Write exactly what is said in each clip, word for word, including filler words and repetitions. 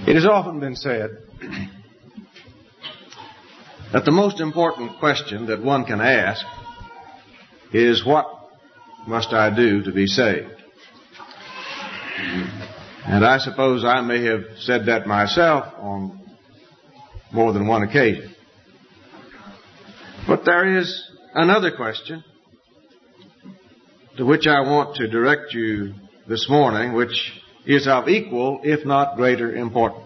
It has often been said that the most important question that one can ask is, what must I do to be saved? And I suppose I may have said that myself on more than one occasion. But there is another question to which I want to direct you this morning, which is of equal, if not greater, importance.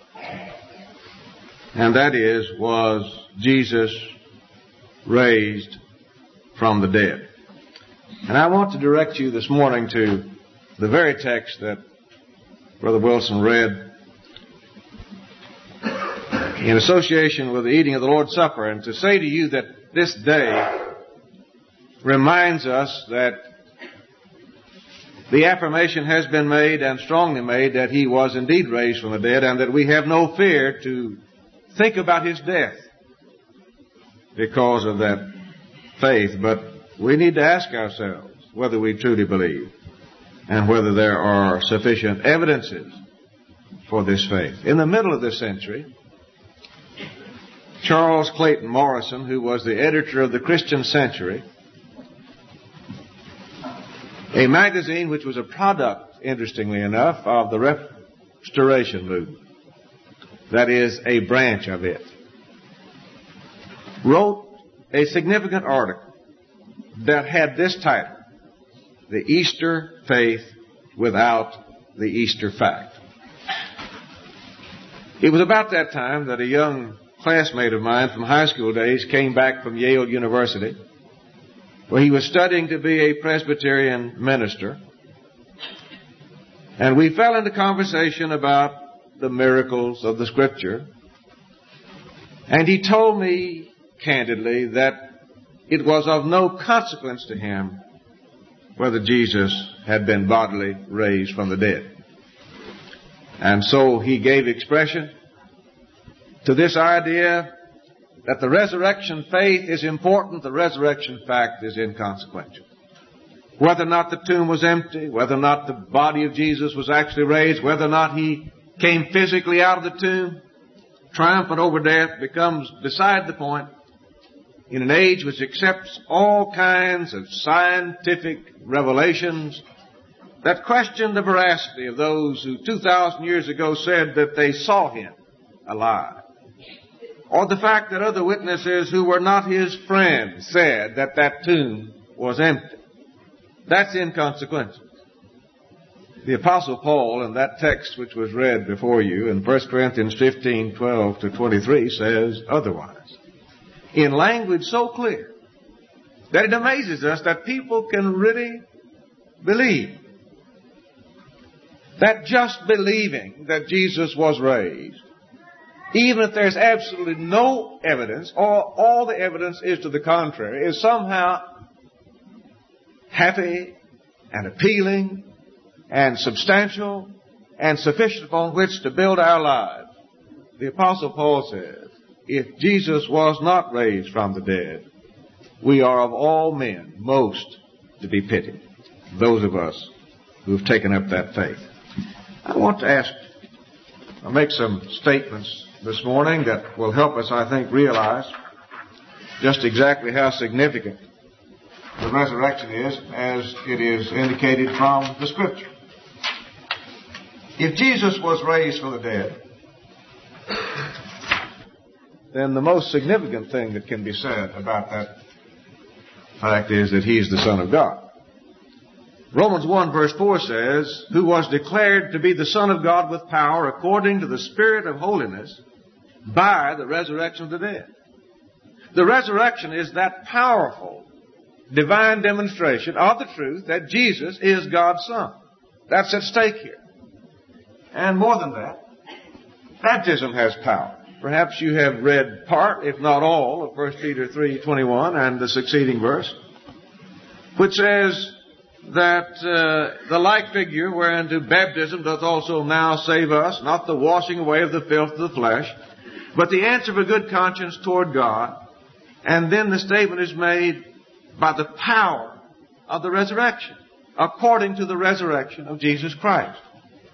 And that is, was Jesus raised from the dead? And I want to direct you this morning to the very text that Brother Wilson read in association with the eating of the Lord's Supper, and to say to you that this day reminds us that the affirmation has been made, and strongly made, that He was indeed raised from the dead, and that we have no fear to think about His death because of that faith. But we need to ask ourselves whether we truly believe and whether there are sufficient evidences for this faith. In the middle of this century, Charles Clayton Morrison, who was the editor of the Christian Century, a magazine which was a product, interestingly enough, of the Restoration movement, that is, a branch of it, wrote a significant article that had this title: The Easter Faith Without the Easter Fact. It was about that time that a young classmate of mine from high school days came back from Yale University, where he was studying to be a Presbyterian minister. And we fell into conversation about the miracles of the Scripture. And he told me candidly that it was of no consequence to him whether Jesus had been bodily raised from the dead. And so he gave expression to this idea that the resurrection faith is important, the resurrection fact is inconsequential. Whether or not the tomb was empty, whether or not the body of Jesus was actually raised, whether or not He came physically out of the tomb, triumphant over death, becomes beside the point in an age which accepts all kinds of scientific revelations that question the veracity of those who two thousand years ago said that they saw Him alive, or the fact that other witnesses who were not His friends said that that tomb was empty. That's inconsequential. The Apostle Paul, in that text which was read before you in First Corinthians fifteen, twelve to twenty-three, says otherwise, in language so clear that it amazes us that people can really believe that just believing that Jesus was raised, even if there's absolutely no evidence, or all the evidence is to the contrary, is somehow happy and appealing and substantial and sufficient upon which to build our lives. The Apostle Paul says, if Jesus was not raised from the dead, we are of all men most to be pitied, those of us who have taken up that faith. I want to ask, I'll make some statements this morning that will help us, I think, realize just exactly how significant the resurrection is as it is indicated from the Scripture. If Jesus was raised from the dead, then the most significant thing that can be said about that fact is that He is the Son of God. Romans one verse four says, who was declared to be the Son of God with power according to the Spirit of holiness by the resurrection of the dead. The resurrection is that powerful divine demonstration of the truth that Jesus is God's Son. That's at stake here. And more than that, baptism has power. Perhaps you have read part, if not all, of First Peter three twenty-one and the succeeding verse, which says that uh, the like figure whereunto baptism doth also now save us, not the washing away of the filth of the flesh, but the answer of a good conscience toward God. And then the statement is made by the power of the resurrection, according to the resurrection of Jesus Christ.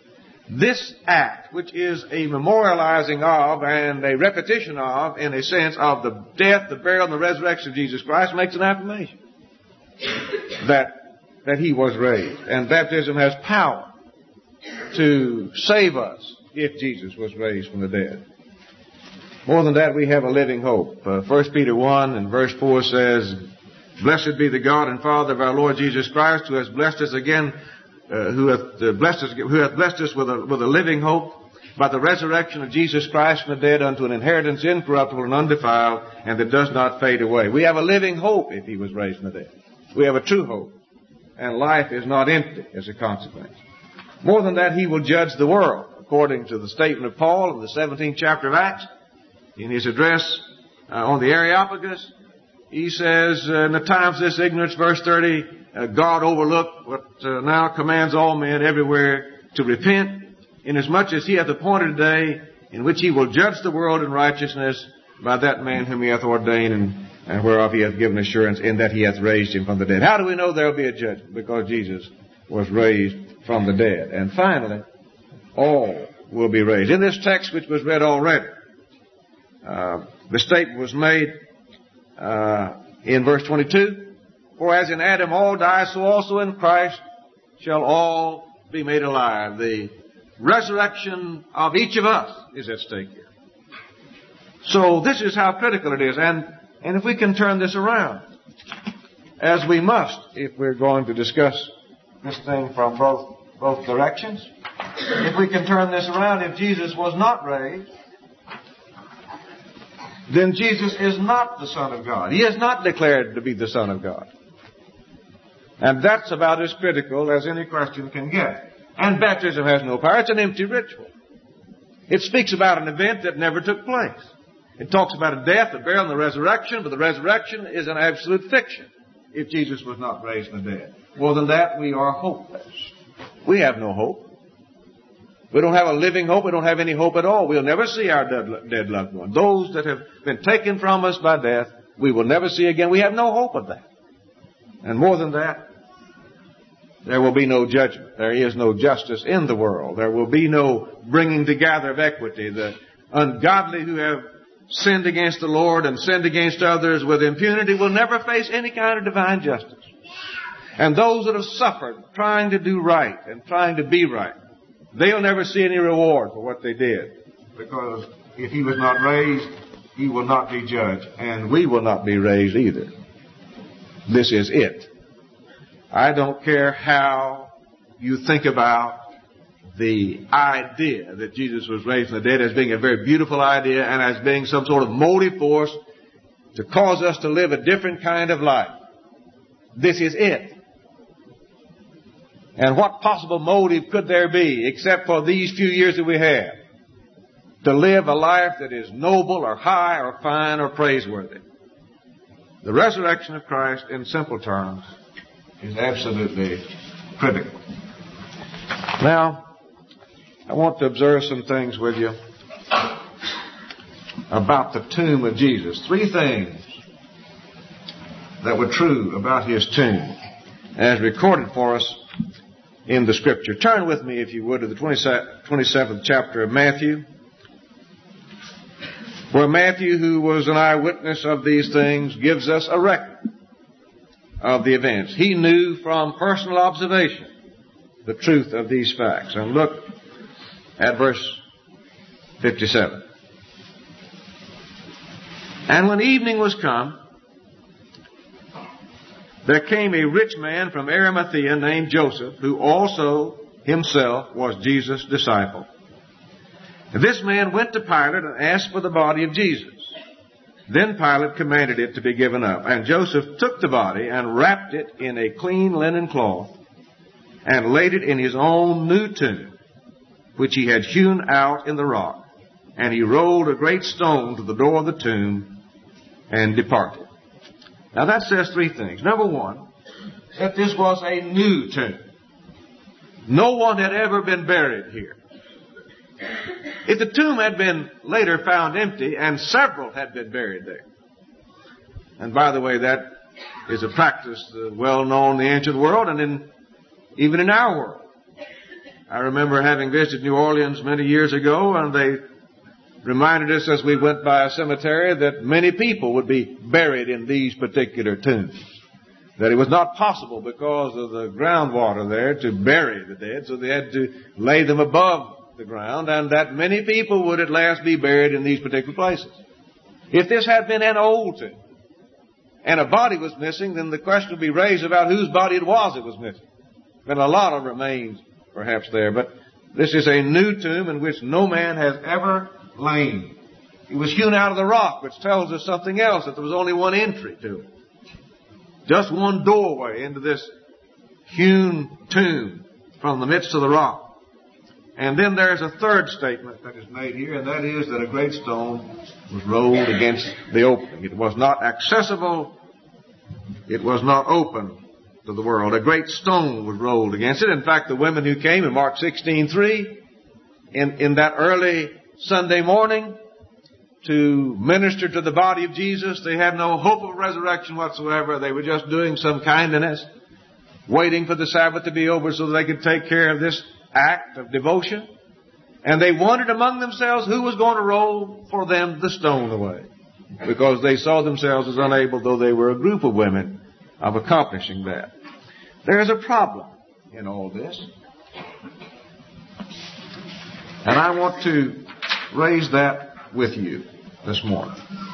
this act, which is a memorializing of and a repetition of, in a sense, of the death, the burial, and the resurrection of Jesus Christ, makes an affirmation that that he was raised. And baptism has power to save us if Jesus was raised from the dead. More than that, we have a living hope. Uh, First Peter one and verse four says, "Blessed be the God and Father of our Lord Jesus Christ, who has blessed us again, uh, who hath uh, blessed us, who hath blessed us with a with a living hope by the resurrection of Jesus Christ from the dead unto an inheritance incorruptible and undefiled, and that does not fade away." We have a living hope if he was raised from the dead. We have a true hope, and life is not empty as a consequence. More than that, he will judge the world, according to the statement of Paul in the seventeenth chapter of Acts. In his address uh, on the Areopagus, he says, uh, in the times of this ignorance, verse thirty, uh, God overlooked what uh, now commands all men everywhere to repent, inasmuch as he hath appointed a day in which he will judge the world in righteousness by that man whom he hath ordained, and, and whereof he hath given assurance, in that he hath raised him from the dead. How do we know there will be a judgment? Because Jesus was raised from the dead. And finally, all will be raised. In this text which was read already, uh, the statement was made uh, in verse twenty-two, "For as in Adam all die, so also in Christ shall all be made alive." The resurrection of each of us is at stake here. So this is how critical it is. And, and if we can turn this around, as we must if we're going to discuss this thing from both, both directions, if we can turn this around, if Jesus was not raised, then Jesus is not the Son of God. He is not declared to be the Son of God. And that's about as critical as any question can get. And baptism has no power. It's an empty ritual. It speaks about an event that never took place. It talks about a death, a burial, and the resurrection, but the resurrection is an absolute fiction if Jesus was not raised from the dead. More than that, we are hopeless. We have no hope. We don't have a living hope. We don't have any hope at all. We'll never see our dead, dead loved one. Those that have been taken from us by death, we will never see again. We have no hope of that. And more than that, there will be no judgment. There is no justice in the world. There will be no bringing together of equity. The ungodly who have sinned against the Lord and sinned against others with impunity will never face any kind of divine justice. And those that have suffered trying to do right and trying to be right, they'll never see any reward for what they did. Because if he was not raised, he will not be judged. And we will not be raised either. This is it. I don't care how you think about the idea that Jesus was raised from the dead as being a very beautiful idea and as being some sort of motive force to cause us to live a different kind of life. This is it. And what possible motive could there be except for these few years that we have to live a life that is noble or high or fine or praiseworthy? The resurrection of Christ, in simple terms, is absolutely critical. Now, I want to observe some things with you about the tomb of Jesus. Three things that were true about his tomb as recorded for us in the Scripture. Turn with me, if you would, to the twenty-seventh chapter of Matthew, where Matthew, who was an eyewitness of these things, gives us a record of the events. He knew from personal observation the truth of these facts. And look at verse fifty-seven. "And when evening was come, there came a rich man from Arimathea named Joseph, who also himself was Jesus' disciple. And this man went to Pilate and asked for the body of Jesus. Then Pilate commanded it to be given up. And Joseph took the body and wrapped it in a clean linen cloth and laid it in his own new tomb, which he had hewn out in the rock. And he rolled a great stone to the door of the tomb and departed." Now that says three things. Number one, that this was a new tomb. No one had ever been buried here. If the tomb had been later found empty, and several had been buried there. And by the way, that is a practice uh, well known in the ancient world and in, even in our world. I remember having visited New Orleans many years ago, and they reminded us as we went by a cemetery that many people would be buried in these particular tombs. That it was not possible because of the groundwater there to bury the dead, so they had to lay them above the ground, and that many people would at last be buried in these particular places. If this had been an old tomb, and a body was missing, then the question would be raised about whose body it was that was missing. Been a lot of remains perhaps there, but this is a new tomb in which no man has ever lain. It was hewn out of the rock, which tells us something else, that there was only one entry to it. Just one doorway into this hewn tomb from the midst of the rock. And then there's a third statement that is made here, and that is that a great stone was rolled against the opening. It was not accessible. It was not open to the world. A great stone was rolled against it. In fact, the women who came in Mark sixteen three, in, in that early Sunday morning to minister to the body of Jesus, they had no hope of resurrection whatsoever. They were just doing some kindness, waiting for the Sabbath to be over so that they could take care of this act of devotion. And they wondered among themselves who was going to roll for them the stone away, because they saw themselves as unable, though they were a group of women, of accomplishing that. There is a problem in all this. And I want to raise that with you this morning.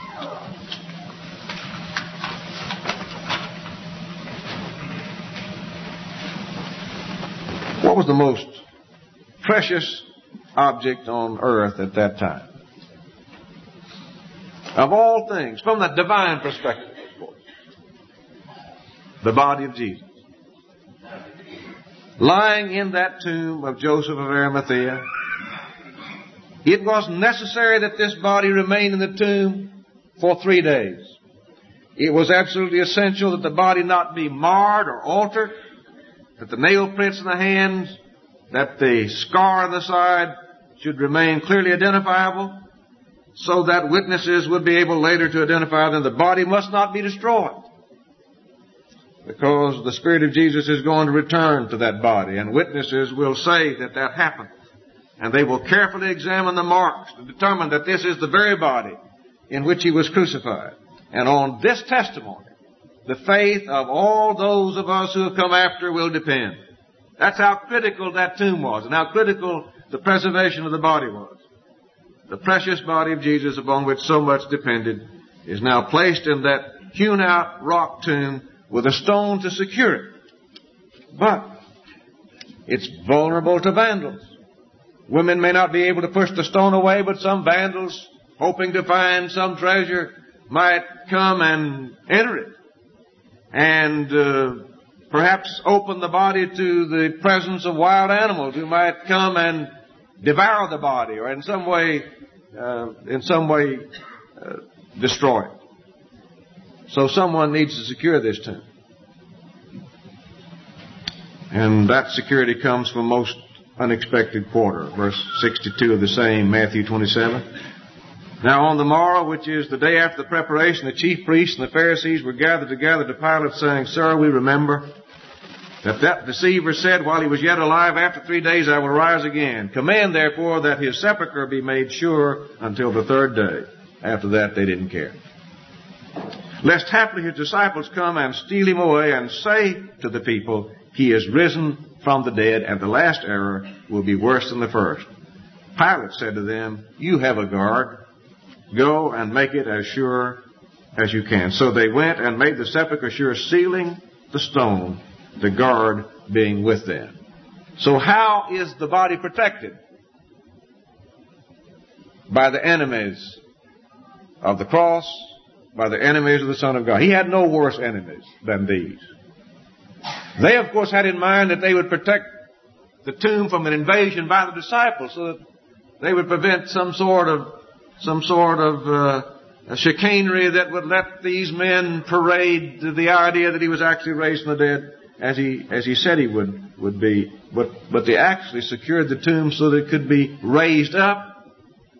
What was the most precious object on earth at that time? Of all things, from the divine perspective, of course, the body of Jesus. Lying in that tomb of Joseph of Arimathea, it was necessary that this body remain in the tomb for three days. It was absolutely essential that the body not be marred or altered, that the nail prints in the hands, that the scar on the side should remain clearly identifiable, so that witnesses would be able later to identify them. The body must not be destroyed, because the Spirit of Jesus is going to return to that body, and witnesses will say that that happened. And they will carefully examine the marks to determine that this is the very body in which he was crucified. And on this testimony, the faith of all those of us who have come after will depend. That's how critical that tomb was, and how critical the preservation of the body was. The precious body of Jesus, upon which so much depended, is now placed in that hewn out rock tomb with a stone to secure it. But it's vulnerable to vandals. Women may not be able to push the stone away, but some vandals, hoping to find some treasure, might come and enter it, and uh, perhaps open the body to the presence of wild animals who might come and devour the body, or in some way, uh, in some way, uh, destroy it. So someone needs to secure this tomb, and that security comes from most unexpected quarter. Verse sixty-two of the same Matthew twenty-seven. Now on the morrow, which is the day after the preparation, the chief priests and the Pharisees were gathered together to Pilate, saying, Sir, we remember that that deceiver said while he was yet alive, After three days I will rise again. Command therefore that his sepulchre be made sure until the third day. After that they didn't care. Lest haply his disciples come and steal him away and say to the people, He is risen from the dead, and the last error will be worse than the first. Pilate said to them, You have a guard. Go and make it as sure as you can. So they went and made the sepulchre sure, sealing the stone, the guard being with them. So how is the body protected? By the enemies of the cross, by the enemies of the Son of God. He had no worse enemies than these. They, of course, had in mind that they would protect the tomb from an invasion by the disciples, so that they would prevent some sort of some sort of uh, chicanery that would let these men parade the idea that he was actually raised from the dead, as he as he said he would would be. But but they actually secured the tomb so that it could be raised up,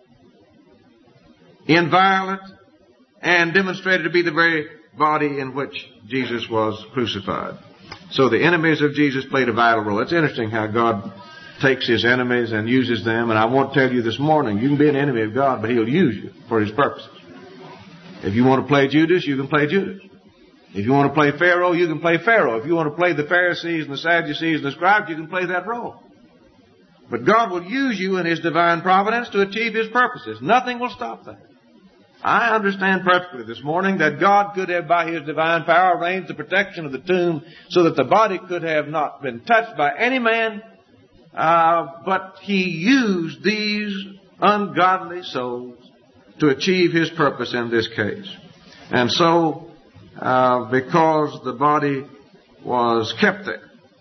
inviolate, and demonstrated to be the very body in which Jesus was crucified. So the enemies of Jesus played a vital role. It's interesting how God takes his enemies and uses them. And I want to tell you this morning, you can be an enemy of God, but he'll use you for his purposes. If you want to play Judas, you can play Judas. If you want to play Pharaoh, you can play Pharaoh. If you want to play the Pharisees and the Sadducees and the scribes, you can play that role. But God will use you in his divine providence to achieve his purposes. Nothing will stop that. I understand perfectly this morning that God could have, by his divine power, arranged the protection of the tomb so that the body could have not been touched by any man, uh, but he used these ungodly souls to achieve his purpose in this case. And so, uh, because the body was kept there,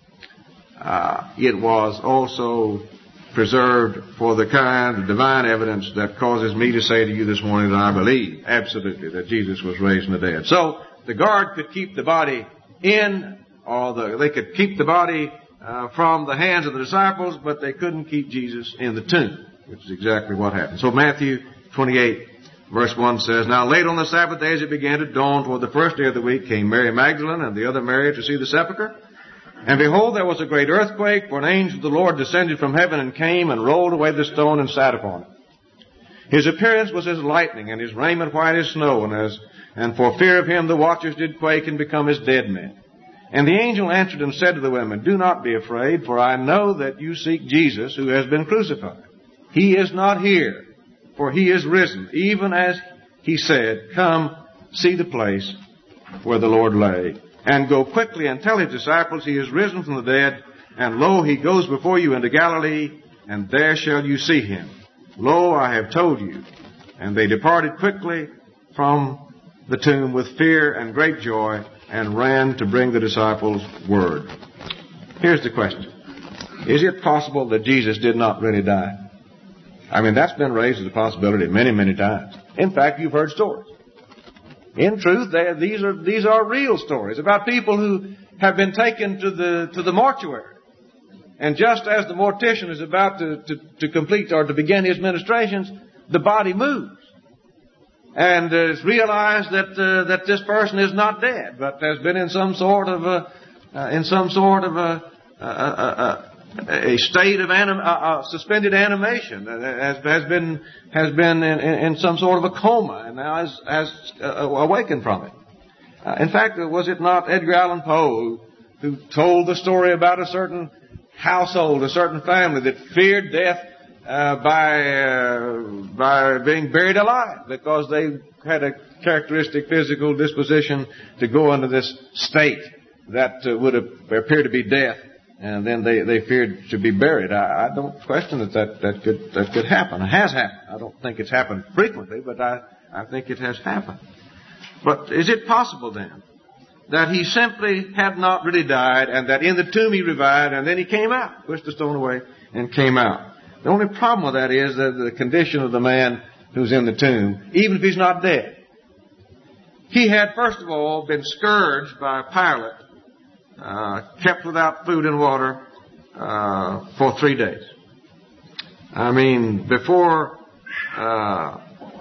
uh, it was also preserved for the kind of divine evidence that causes me to say to you this morning that I believe absolutely that Jesus was raised from the dead. So the guard could keep the body in, or the, they could keep the body uh, from the hands of the disciples, but they couldn't keep Jesus in the tomb, which is exactly what happened. So Matthew twenty-eight, verse one says, Now late on the Sabbath day as it began to dawn toward the first day of the week, came Mary Magdalene and the other Mary to see the sepulchre. And behold, there was a great earthquake, for an angel of the Lord descended from heaven and came and rolled away the stone and sat upon it. His appearance was as lightning, and his raiment white as snow, and as and for fear of him the watchers did quake and become as dead men. And the angel answered and said to the women, Do not be afraid, for I know that you seek Jesus, who has been crucified. He is not here, for he is risen, even as he said. Come, see the place where the Lord lay. And go quickly and tell his disciples he is risen from the dead, and lo, he goes before you into Galilee, and there shall you see him. Lo, I have told you. And they departed quickly from the tomb with fear and great joy, and ran to bring the disciples word. Here's the question. Is it possible that Jesus did not really die? I mean, that's been raised as a possibility many, many times. In fact, you've heard stories. In truth, they, these are these are real stories about people who have been taken to the to the mortuary. And just as the mortician is about to, to, to complete or to begin his ministrations, the body moves. And uh, it's realized that uh, that this person is not dead, but has been in some sort of a, uh, in some sort of a, a, a, a state of anim, uh, uh, suspended animation, uh, has, has been has been in, in some sort of a coma, and now has, has uh, awakened from it. Uh, in fact, was it not Edgar Allan Poe who, who told the story about a certain household, a certain family that feared death uh, by uh, by being buried alive because they had a characteristic physical disposition to go into this state that uh, would appear to be death. And then they, they feared to be buried. I, I don't question that, that that could that could happen. It has happened. I don't think it's happened frequently, but I, I think it has happened. But is it possible then that he simply had not really died, and that in the tomb he revived, and then he came out, pushed the stone away, and came out? The only problem with that is that the condition of the man who's in the tomb, even if he's not dead. He had, first of all, been scourged by Pilate, Uh, kept without food and water uh, for three days. I mean, before, uh,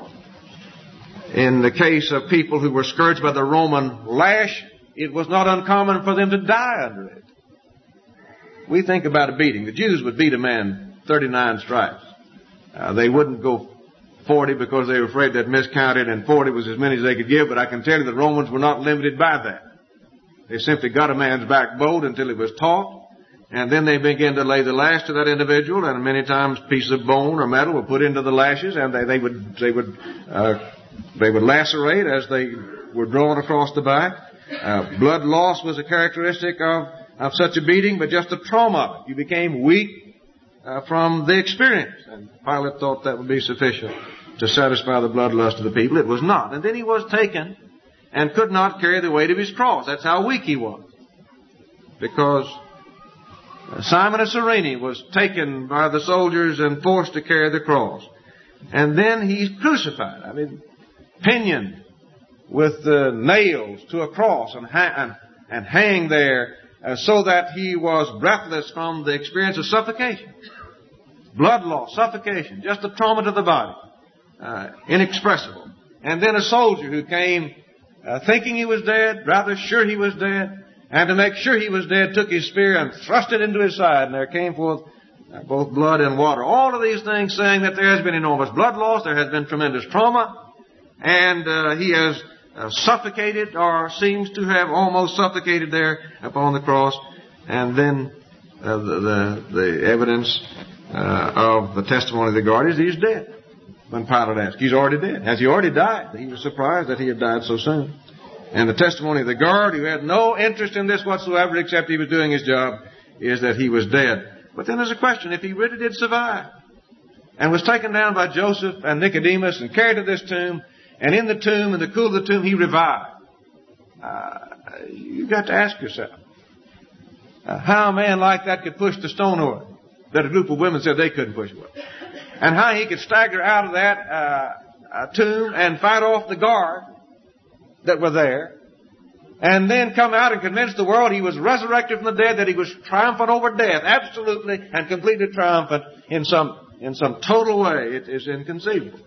in the case of people who were scourged by the Roman lash, it was not uncommon for them to die under it. We think about a beating. The Jews would beat a man thirty-nine stripes. Uh, they wouldn't go forty because they were afraid they'd miscounted, and forty was as many as they could give, but I can tell you the Romans were not limited by that. They simply got a man's back bowed until he was taut, and then they began to lay the lash to that individual, and many times pieces of bone or metal were put into the lashes, and they, they would they would uh, they would lacerate as they were drawn across the back. Uh, blood loss was a characteristic of of such a beating, but just the trauma of it. You became weak uh, from the experience, and Pilate thought that would be sufficient to satisfy the bloodlust of the people. It was not, and then he was taken and could not carry the weight of his cross. That's how weak he was. Because Simon of Cyrene was taken by the soldiers and forced to carry the cross. And then he's crucified. I mean, pinioned with uh, nails to a cross and, ha- and, and hang there uh, so that he was breathless from the experience of suffocation. Blood loss, suffocation, just the trauma to the body. Uh, inexpressible. And then a soldier who came Uh, thinking he was dead, rather sure he was dead, and to make sure he was dead, took his spear and thrust it into his side, and there came forth both blood and water. All of these things saying that there has been enormous blood loss, there has been tremendous trauma, and uh, he has uh, suffocated, or seems to have almost suffocated there upon the cross. And then uh, the, the, the evidence uh, of the testimony of the guard is he's dead. When Pilate asked, he's already dead. Has he already died? He was surprised that he had died so soon. And the testimony of the guard, who had no interest in this whatsoever except he was doing his job, is that he was dead. But then there's a question, if he really did survive and was taken down by Joseph and Nicodemus and carried to this tomb, and in the tomb, in the cool of the tomb, he revived. Uh, you've got to ask yourself uh, how a man like that could push the stone away that a group of women said they couldn't push away. And how he could stagger out of that uh, uh, tomb and fight off the guard that were there, and then come out and convince the world he was resurrected from the dead, that he was triumphant over death, absolutely and completely triumphant in some in some total way. It is inconceivable.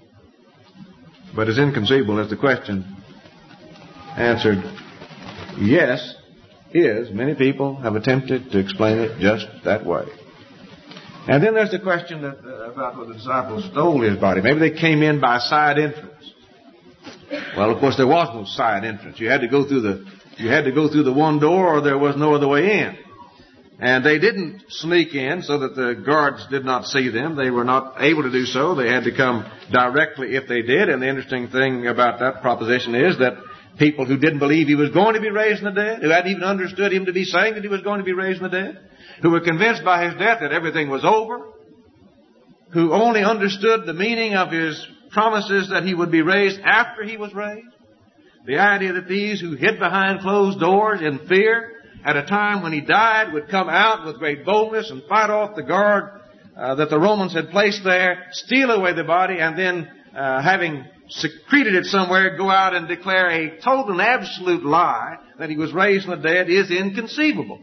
But as inconceivable as the question answered yes is, many people have attempted to explain it just that way. And then there's the question that, uh, about whether the disciples stole his body. Maybe they came in by side entrance. Well, of course, there was no side entrance. You had to go through the you had to go through the one door, or there was no other way in. And they didn't sneak in so that the guards did not see them. They were not able to do so. They had to come directly if they did. And the interesting thing about that proposition is that people who didn't believe he was going to be raised from the dead, who hadn't even understood him to be saying that he was going to be raised from the dead, who were convinced by his death that everything was over, who only understood the meaning of his promises that he would be raised after he was raised. The idea that these who hid behind closed doors in fear at a time when he died would come out with great boldness and fight off the guard uh, that the Romans had placed there, steal away the body, and then uh, having secreted it somewhere, go out and declare a total and absolute lie that he was raised from the dead is inconceivable.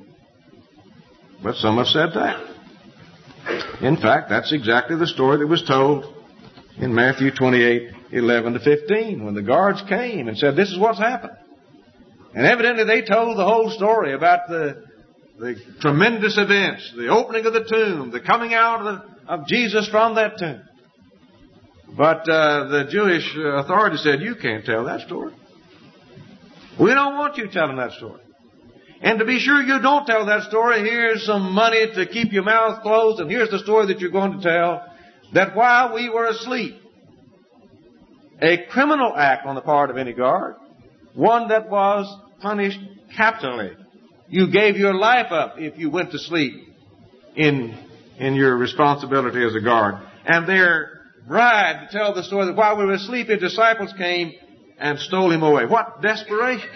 But some have said that. In fact, that's exactly the story that was told in Matthew twenty-eight, eleven to fifteen, when the guards came and said, this is what's happened. And evidently they told the whole story about the, the tremendous events, the opening of the tomb, the coming out of, the, of Jesus from that tomb. But uh, the Jewish authorities said, you can't tell that story. We don't want you telling that story. And to be sure you don't tell that story, here's some money to keep your mouth closed, and here's the story that you're going to tell, that while we were asleep, a criminal act on the part of any guard, one that was punished capitally. You gave your life up if you went to sleep in, in your responsibility as a guard. And they're bribed to tell the story that while we were asleep, his disciples came and stole him away. What desperation!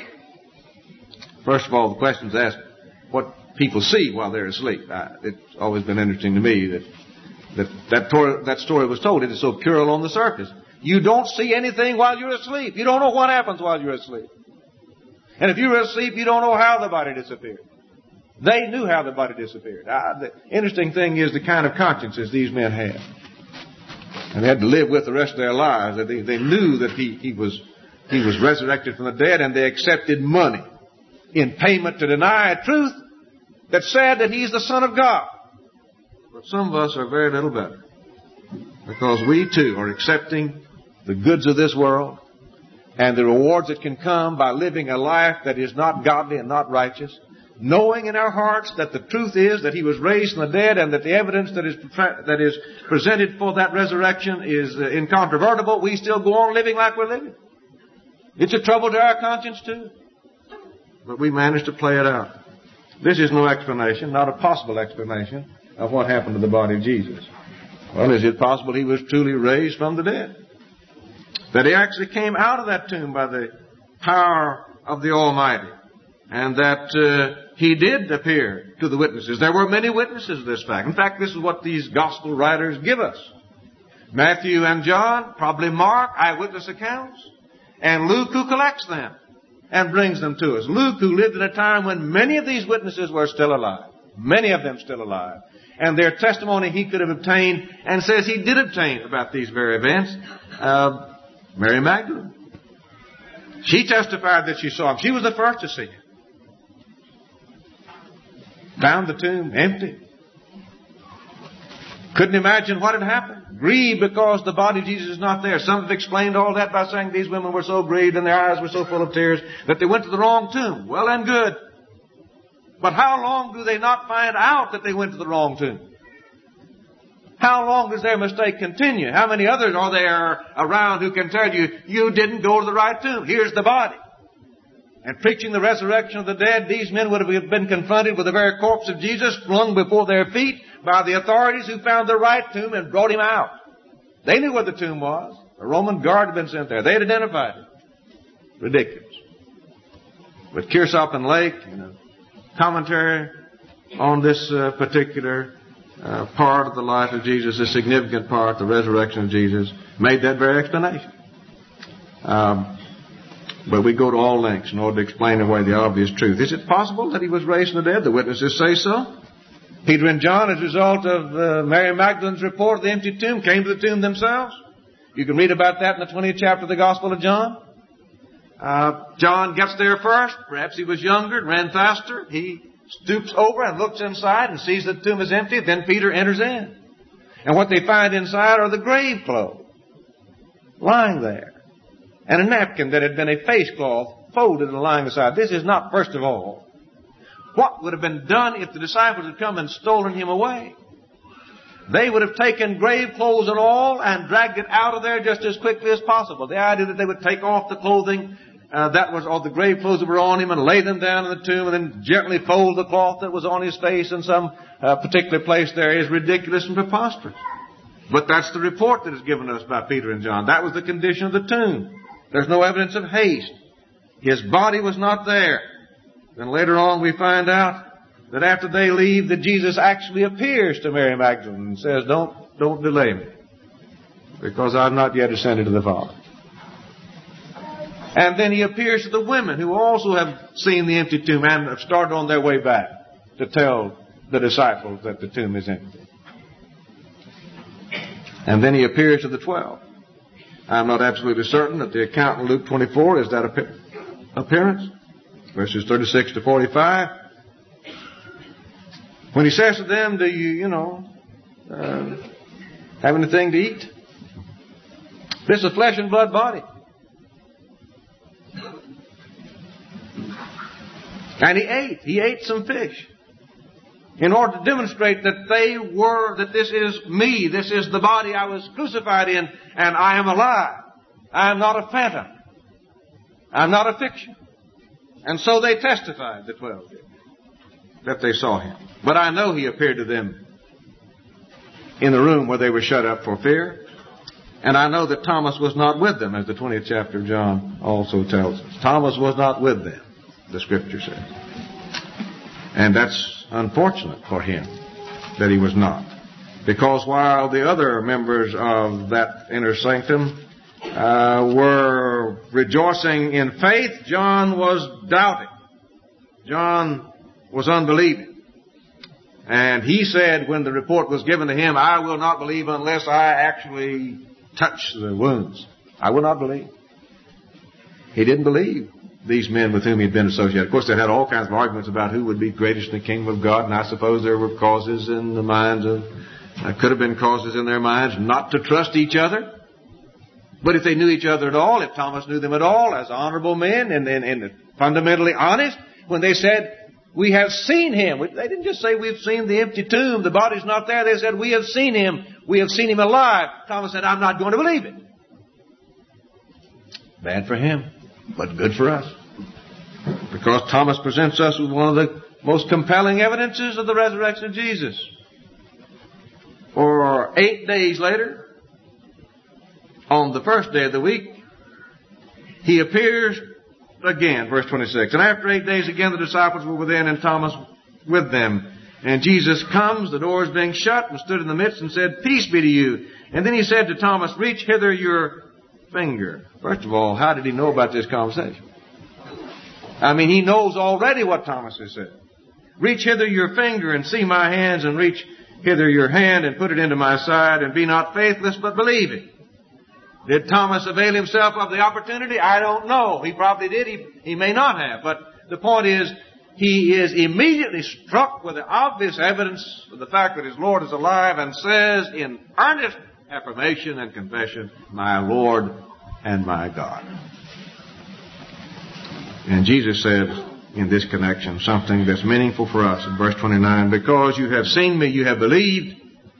First of all, the question's asked what people see while they're asleep. Uh, it's always been interesting to me that that that, tor- that story was told. It is so puerile on the surface. You don't see anything while you're asleep. You don't know what happens while you're asleep. And if you were asleep, you don't know how the body disappeared. They knew how the body disappeared. Uh, the interesting thing is the kind of consciences these men had. And they had to live with the rest of their lives. They, they knew that he, he was he was resurrected from the dead, and they accepted money in payment to deny a truth that said that he's the Son of God. But some of us are very little better, because we too are accepting the goods of this world and the rewards that can come by living a life that is not godly and not righteous, knowing in our hearts that the truth is that he was raised from the dead, and that the evidence that is that is presented for that resurrection is uh, incontrovertible. We still go on living like we're living. It's a trouble to our conscience too. But we managed to play it out. This is no explanation, not a possible explanation of what happened to the body of Jesus. Well, is it possible he was truly raised from the dead? That he actually came out of that tomb by the power of the Almighty, and that uh, he did appear to the witnesses. There were many witnesses of this fact. In fact, this is what these gospel writers give us. Matthew and John, probably Mark, eyewitness accounts, and Luke, who collects them and brings them to us. Luke, who lived in a time when many of these witnesses were still alive, many of them still alive, and their testimony he could have obtained, and says he did obtain about these very events. Uh, Mary Magdalene, she testified that she saw him. She was the first to see him. Found the tomb empty. Couldn't imagine what had happened. Grieved because the body of Jesus is not there. Some have explained all that by saying these women were so grieved and their eyes were so full of tears that they went to the wrong tomb. Well and good. But how long do they not find out that they went to the wrong tomb? How long does their mistake continue? How many others are there around who can tell you, you didn't go to the right tomb? Here's the body. And preaching the resurrection of the dead, these men would have been confronted with the very corpse of Jesus flung before their feet by the authorities who found the right tomb and brought him out. They knew where the tomb was. A Roman guard had been sent there. They had identified it. Ridiculous. But Kiersop and Lake, in a commentary on this uh, particular uh, part of the life of Jesus, a significant part, the resurrection of Jesus, made that very explanation. Um, But we go to all lengths in order to explain away the obvious truth. Is it possible that he was raised from the dead? The witnesses say so. Peter and John, as a result of uh, Mary Magdalene's report of the empty tomb, came to the tomb themselves. You can read about that in the twentieth chapter of the Gospel of John. Uh, John gets there first. Perhaps he was younger and ran faster. He stoops over and looks inside and sees that the tomb is empty. Then Peter enters in. And what they find inside are the grave clothes lying there, and a napkin that had been a face cloth folded and lying aside. This is not, first of all, what would have been done if the disciples had come and stolen him away. They would have taken grave clothes and all and dragged it out of there just as quickly as possible. The idea that they would take off the clothing uh, that was all the grave clothes that were on him and lay them down in the tomb and then gently fold the cloth that was on his face in some uh, particular place there is ridiculous and preposterous. But that's the report that is given us by Peter and John. That was the condition of the tomb. There's no evidence of haste. His body was not there. Then later on we find out that after they leave, that Jesus actually appears to Mary Magdalene and says, don't, don't delay me, because I've not yet ascended to the Father. And then he appears to the women who also have seen the empty tomb and have started on their way back to tell the disciples that the tomb is empty. And then he appears to the twelve. I'm not absolutely certain that the account in Luke twenty-four is that appearance. Verses thirty-six to forty-five. When he says to them, do you, you know, uh, have anything to eat? This is a flesh and blood body. And he ate. He ate some fish in order to demonstrate that they were, that this is me, this is the body I was crucified in, and I am alive. I am not a phantom. I'm not a fiction. And so they testified, the twelve did, that they saw him. But I know he appeared to them in the room where they were shut up for fear. And I know that Thomas was not with them, as the twentieth chapter of John also tells us. Thomas was not with them, the Scripture says. And that's unfortunate for him that he was not. Because while the other members of that inner sanctum uh, were rejoicing in faith, John was doubting. John was unbelieving. And he said when the report was given to him, I will not believe unless I actually touch the wounds. I will not believe. He didn't believe these men with whom he'd been associated. Of course, they had all kinds of arguments about who would be greatest in the kingdom of God, and I suppose there were causes in the minds of, uh, could have been causes in their minds not to trust each other. But if they knew each other at all, if Thomas knew them at all as honorable men and, and, and fundamentally honest, when they said, we have seen him. They didn't just say we've seen the empty tomb, the body's not there. They said we have seen him. We have seen him alive. Thomas said, I'm not going to believe it. Bad for him, but good for us. Because Thomas presents us with one of the most compelling evidences of the resurrection of Jesus. For eight days later, on the first day of the week, he appears again, verse twenty-six. And after eight days again, the disciples were within and Thomas with them. And Jesus comes, the doors being shut, and stood in the midst and said, peace be to you. And then he said to Thomas, reach hither your finger. First of all, how did he know about this conversation? I mean, he knows already what Thomas has said. Reach hither your finger and see my hands, and reach hither your hand and put it into my side, and be not faithless but believing. Did Thomas avail himself of the opportunity? I don't know. He probably did. He, he may not have. But the point is, he is immediately struck with the obvious evidence of the fact that his Lord is alive and says in earnest affirmation and confession, "My Lord and my God." And Jesus said in this connection something that's meaningful for us in verse twenty-nine, "Because you have seen me, you have believed.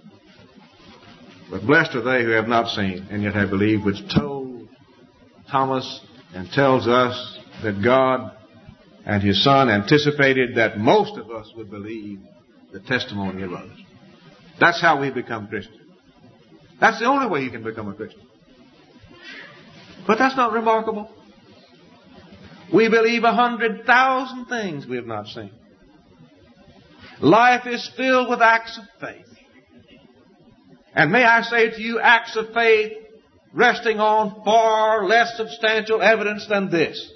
But blessed are they who have not seen and yet have believed," which told Thomas and tells us that God and His Son anticipated that most of us would believe the testimony of others. That's how we become Christians. That's the only way you can become a Christian. But that's not remarkable. We believe a hundred thousand things we have not seen. Life is filled with acts of faith. And may I say to you, acts of faith resting on far less substantial evidence than this.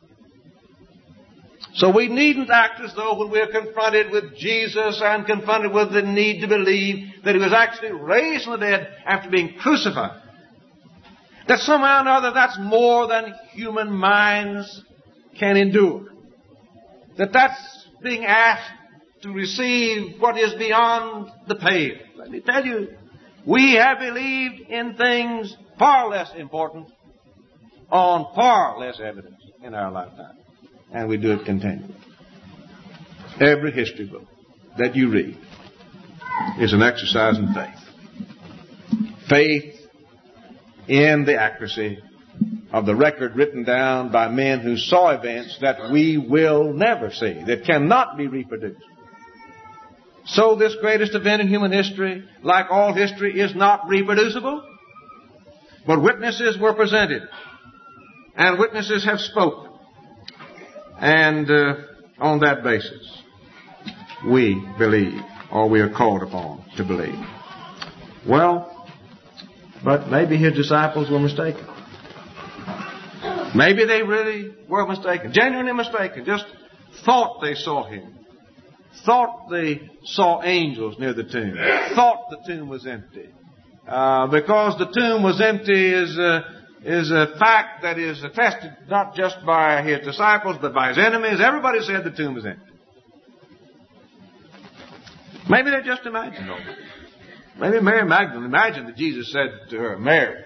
So we needn't act as though when we are confronted with Jesus and confronted with the need to believe that He was actually raised from the dead after being crucified, that somehow or other that's more than human minds can endure. That that's being asked to receive what is beyond the pale. Let me tell you, we have believed in things far less important on far less evidence in our lifetime. And we do it continually. Every history book that you read is an exercise in faith. Faith in the accuracy of the record written down by men who saw events that we will never see, that cannot be reproduced. So this greatest event in human history, like all history, is not reproducible. But witnesses were presented. And witnesses have spoken. And uh, on that basis, we believe, or we are called upon to believe. Well, but maybe His disciples were mistaken. Maybe they really were mistaken, genuinely mistaken, just thought they saw Him. Thought they saw angels near the tomb. Thought the tomb was empty. Uh, because the tomb was empty is uh, is a fact that is attested not just by His disciples, but by His enemies. Everybody said the tomb was empty. Maybe they just imagined all that. Maybe Mary Magdalene imagined that Jesus said to her, "Mary."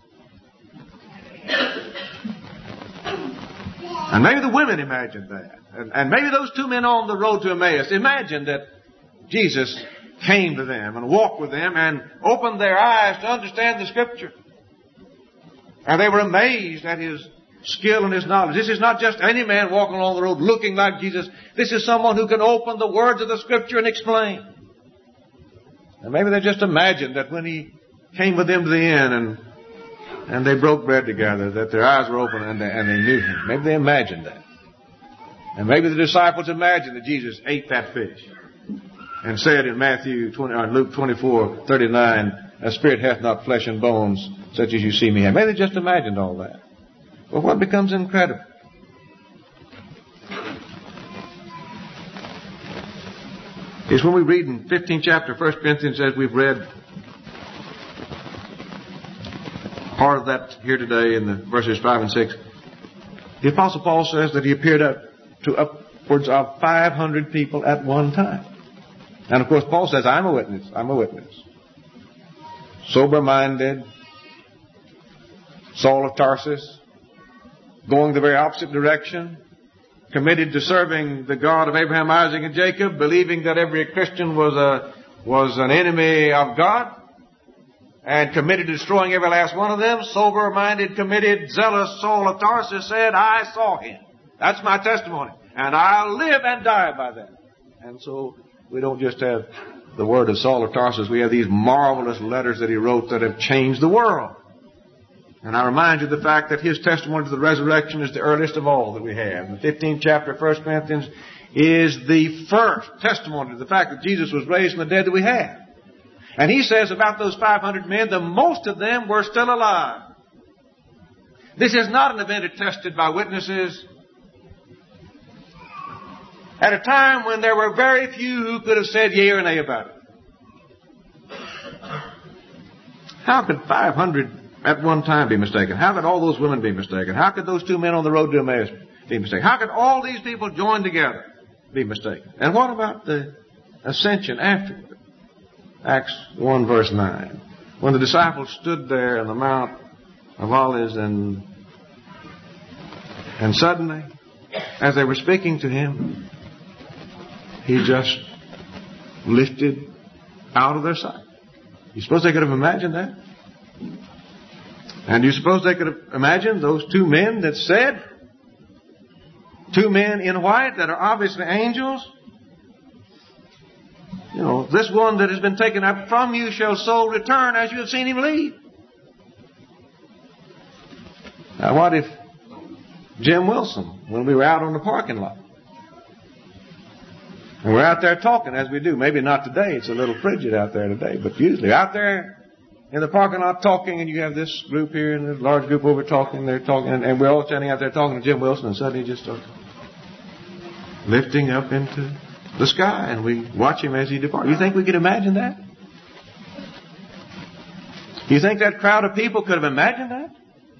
And maybe the women imagined that. And, and maybe those two men on the road to Emmaus imagined that Jesus came to them and walked with them and opened their eyes to understand the Scripture. And they were amazed at His skill and His knowledge. This is not just any man walking along the road looking like Jesus. This is someone who can open the words of the Scripture and explain. And maybe they just imagined that when He came with them to the inn and and they broke bread together, that their eyes were open and they, and they knew Him. Maybe they imagined that. And maybe the disciples imagined that Jesus ate that fish and said in Matthew twenty, or Luke twenty-four thirty-nine, "A spirit hath not flesh and bones, such as you see me have." Maybe they just imagined all that. But what becomes incredible is when we read in fifteenth chapter, First Corinthians, as we've read part of that here today in the verses five and six, the Apostle Paul says that he appeared up to upwards of five hundred people at one time. And of course Paul says, I'm a witness, I'm a witness. Sober-minded, Saul of Tarsus, going the very opposite direction, committed to serving the God of Abraham, Isaac, and Jacob, believing that every Christian was a was an enemy of God, and committed to destroying every last one of them. Sober-minded, committed, zealous Saul of Tarsus said, I saw Him. That's my testimony. And I'll live and die by that. And so we don't just have the word of Saul of Tarsus. We have these marvelous letters that he wrote that have changed the world. And I remind you of the fact that his testimony to the resurrection is the earliest of all that we have. The fifteenth chapter of First Corinthians is the first testimony to the fact that Jesus was raised from the dead that we have. And he says about those five hundred men, the most of them were still alive. This is not an event attested by witnesses. At a time when there were very few who could have said yea or nay about it. How could five hundred at one time be mistaken? How could all those women be mistaken? How could those two men on the road to Emmaus be mistaken? How could all these people join together be mistaken. And what about the ascension afterward? Acts one verse nine. When the disciples stood there on the Mount of Olives and and suddenly, as they were speaking to him, he just lifted out of their sight. You suppose they could have imagined that? And you suppose they could have imagined those two men that said, two men in white that are obviously angels? You know, this one that has been taken up from you shall so return as you have seen him leave. Now what if Jim Wilson, when we were out on the parking lot, and we're out there talking as we do, maybe not today, it's a little frigid out there today, but usually out there in the parking lot talking, and you have this group here and this large group over talking, they're talking, and, and we're all standing out there talking to Jim Wilson, and suddenly he just starts lifting up into the sky, and we watch him as he departs. You think we could imagine that? You think that crowd of people could have imagined that?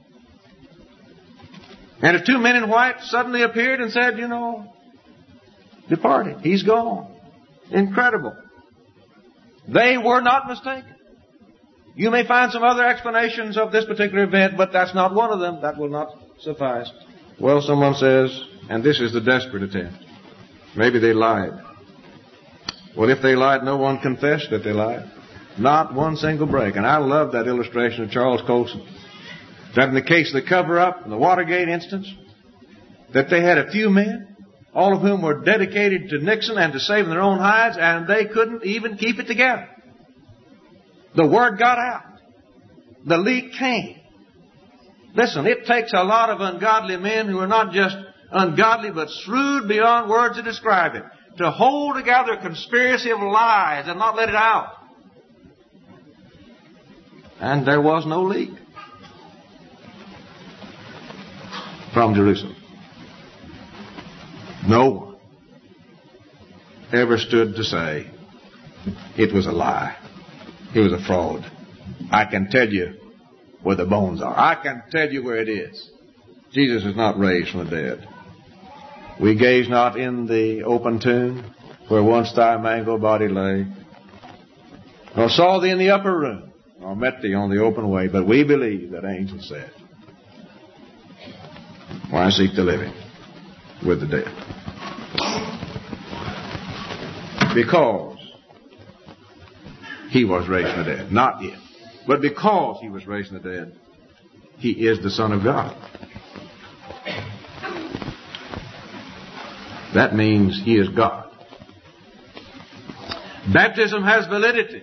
And if two men in white suddenly appeared and said, you know, departed, he's gone. Incredible. They were not mistaken. You may find some other explanations of this particular event, but that's not one of them. That will not suffice. Well, someone says, and this is the desperate attempt, maybe they lied. Well, if they lied, no one confessed that they lied. Not one single break. And I love that illustration of Charles Colson. That in the case of the cover-up, in the Watergate instance, that they had a few men, all of whom were dedicated to Nixon and to saving their own hides, and they couldn't even keep it together. The word got out. The leak came. Listen, it takes a lot of ungodly men who are not just ungodly, but shrewd beyond words to describe it, to hold together a conspiracy of lies and not let it out. And there was no leak from Jerusalem. No one ever stood to say it was a lie. It was a fraud. I can tell you where the bones are. I can tell you where it is. Jesus is not raised from the dead. We gaze not in the open tomb where once thy mangled body lay, nor saw thee in the upper room, nor met thee on the open way, but we believe that angel said, why seek the living with the dead? Because he was raised from the dead. Not if, but because he was raised from the dead, he is the Son of God. That means he is God. Baptism has validity.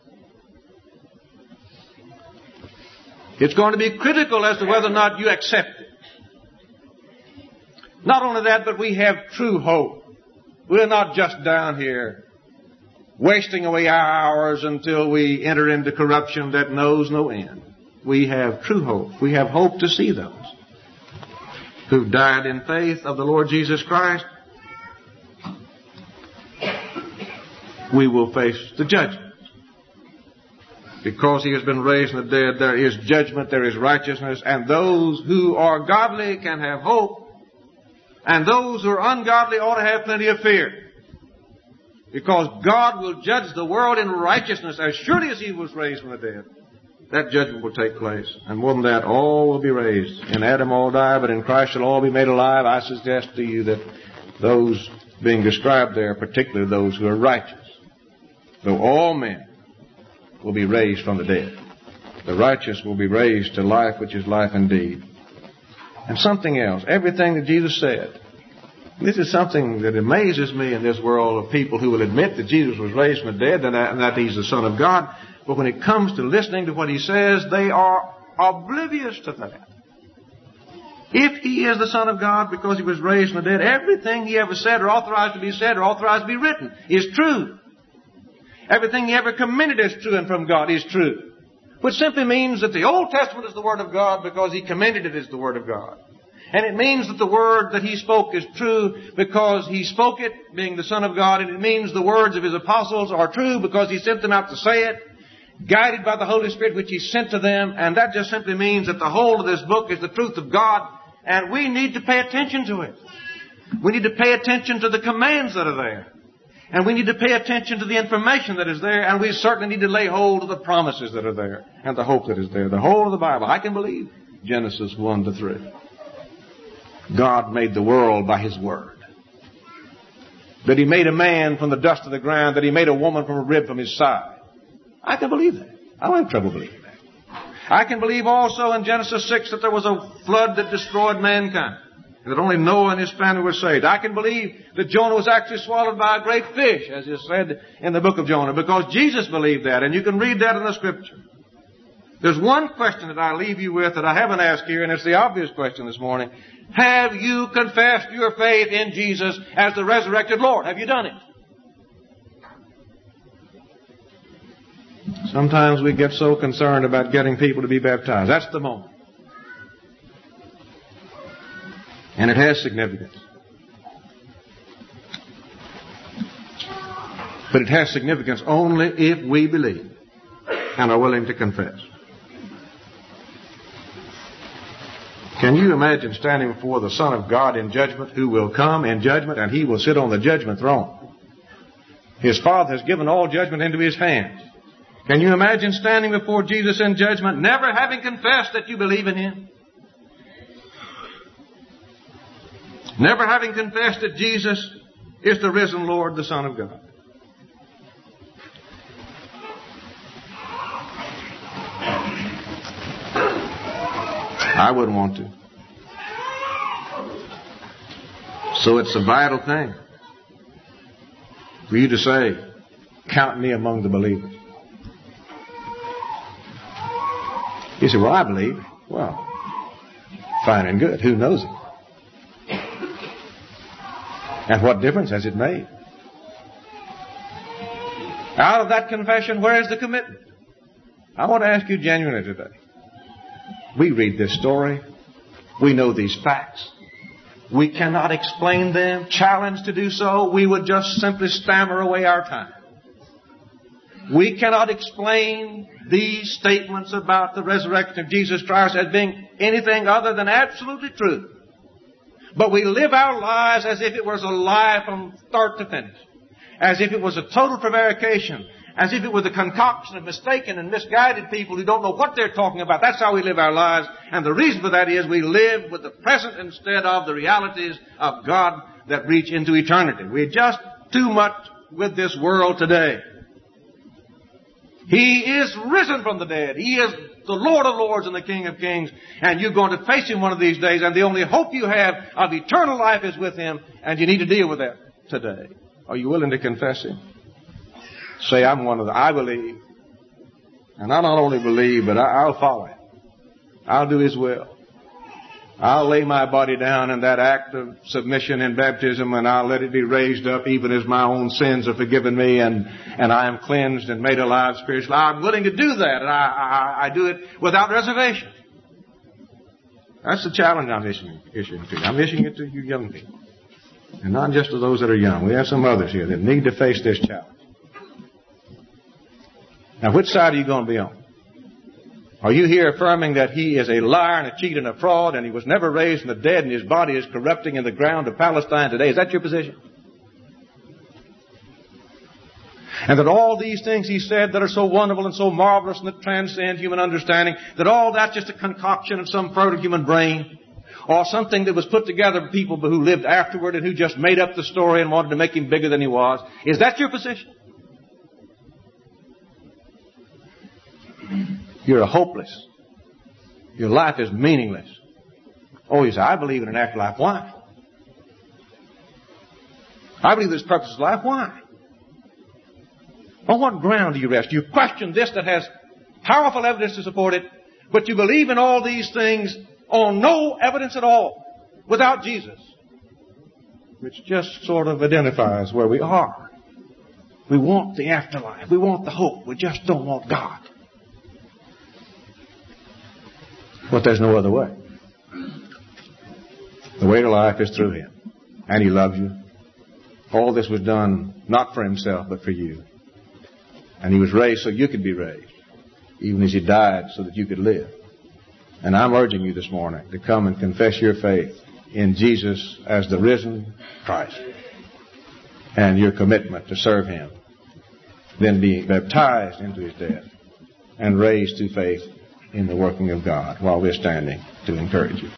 It's going to be critical as to whether or not you accept it. Not only that, but we have true hope. We're not just down here wasting away our hours until we enter into corruption that knows no end. We have true hope. We have hope to see those who died in faith of the Lord Jesus Christ. We will face the judgment. Because he has been raised from the dead, there is judgment, there is righteousness, and those who are godly can have hope, and those who are ungodly ought to have plenty of fear. Because God will judge the world in righteousness as surely as he was raised from the dead. That judgment will take place. And more than that, all will be raised. In Adam all die, but in Christ shall all be made alive. I suggest to you that those being described there, particularly those who are righteous, though all men will be raised from the dead, the righteous will be raised to life, which is life indeed. And something else, everything that Jesus said, this is something that amazes me in this world of people who will admit that Jesus was raised from the dead and that, and that he's the Son of God. But when it comes to listening to what he says, they are oblivious to that. If he is the Son of God because he was raised from the dead, everything he ever said or authorized to be said or authorized to be written is true. Everything he ever commended as true and from God is true. Which simply means that the Old Testament is the Word of God because he commended it as the Word of God. And it means that the word that he spoke is true because he spoke it, being the Son of God. And it means the words of his apostles are true because he sent them out to say it, guided by the Holy Spirit which he sent to them. And that just simply means that the whole of this book is the truth of God. And we need to pay attention to it. We need to pay attention to the commands that are there. And we need to pay attention to the information that is there. And we certainly need to lay hold of the promises that are there and the hope that is there. The whole of the Bible. I can believe Genesis one to three. God made the world by His Word. That He made a man from the dust of the ground. That He made a woman from a rib from His side. I can believe that. I don't have trouble believing that. I can believe also in Genesis six that there was a flood that destroyed mankind. And that only Noah and his family were saved. I can believe that Jonah was actually swallowed by a great fish, as is said in the book of Jonah, because Jesus believed that. And you can read that in the Scripture. There's one question that I leave you with that I haven't asked here, and it's the obvious question this morning. Have you confessed your faith in Jesus as the resurrected Lord? Have you done it? Sometimes we get so concerned about getting people to be baptized. That's the moment. And it has significance. But it has significance only if we believe and are willing to confess. Can you imagine standing before the Son of God in judgment, who will come in judgment, and He will sit on the judgment throne? His Father has given all judgment into His hands. Can you imagine standing before Jesus in judgment, never having confessed that you believe in Him? Never having confessed that Jesus is the risen Lord, the Son of God. I wouldn't want to. So it's a vital thing for you to say, count me among the believers. You say, well, I believe. Well, fine and good. Who knows it? And what difference has it made? Out of that confession, where is the commitment? I want to ask you genuinely today. We read this story. We know these facts. We cannot explain them. Challenged to do so, we would just simply stammer away our time. We cannot explain these statements about the resurrection of Jesus Christ as being anything other than absolutely true. But we live our lives as if it was a lie from start to finish. As if it was a total prevarication. As if it was a concoction of mistaken and misguided people who don't know what they're talking about. That's how we live our lives. And the reason for that is we live with the present instead of the realities of God that reach into eternity. We're just too much with this world today. He is risen from the dead. He is the Lord of Lords and the King of Kings. And you're going to face Him one of these days. And the only hope you have of eternal life is with Him. And you need to deal with that today. Are you willing to confess Him? Say, I'm one of the, I believe. And I not only believe, but I, I'll follow Him. I'll do His will. I'll lay my body down in that act of submission in baptism, and I'll let it be raised up even as my own sins are forgiven me, and, and I am cleansed and made alive spiritually. I'm willing to do that, and I, I, I do it without reservation. That's the challenge I'm issuing, issuing to you. I'm issuing it to you young people. And not just to those that are young. We have some others here that need to face this challenge. Now, which side are you going to be on? Are you here affirming that He is a liar and a cheat and a fraud, and He was never raised from the dead, and His body is corrupting in the ground of Palestine today? Is that your position? And that all these things He said that are so wonderful and so marvelous and that transcend human understanding, that all that's just a concoction of some fertile human brain, or something that was put together by people who lived afterward and who just made up the story and wanted to make Him bigger than He was? Is that your position? You're hopeless. Your life is meaningless. Oh, you say, I believe in an afterlife. Why? I believe there's purpose of life. Why? On what ground do you rest? You question this that has powerful evidence to support it, but you believe in all these things on no evidence at all, without Jesus, which just sort of identifies where we are. We want the afterlife. We want the hope. We just don't want God. But there's no other way. The way to life is through Him. And He loves you. All this was done not for Himself, but for you. And He was raised so you could be raised. Even as He died so that you could live. And I'm urging you this morning to come and confess your faith in Jesus as the risen Christ and your commitment to serve Him, then be baptized into His death and raised to faith in the working of God while we're standing to encourage you.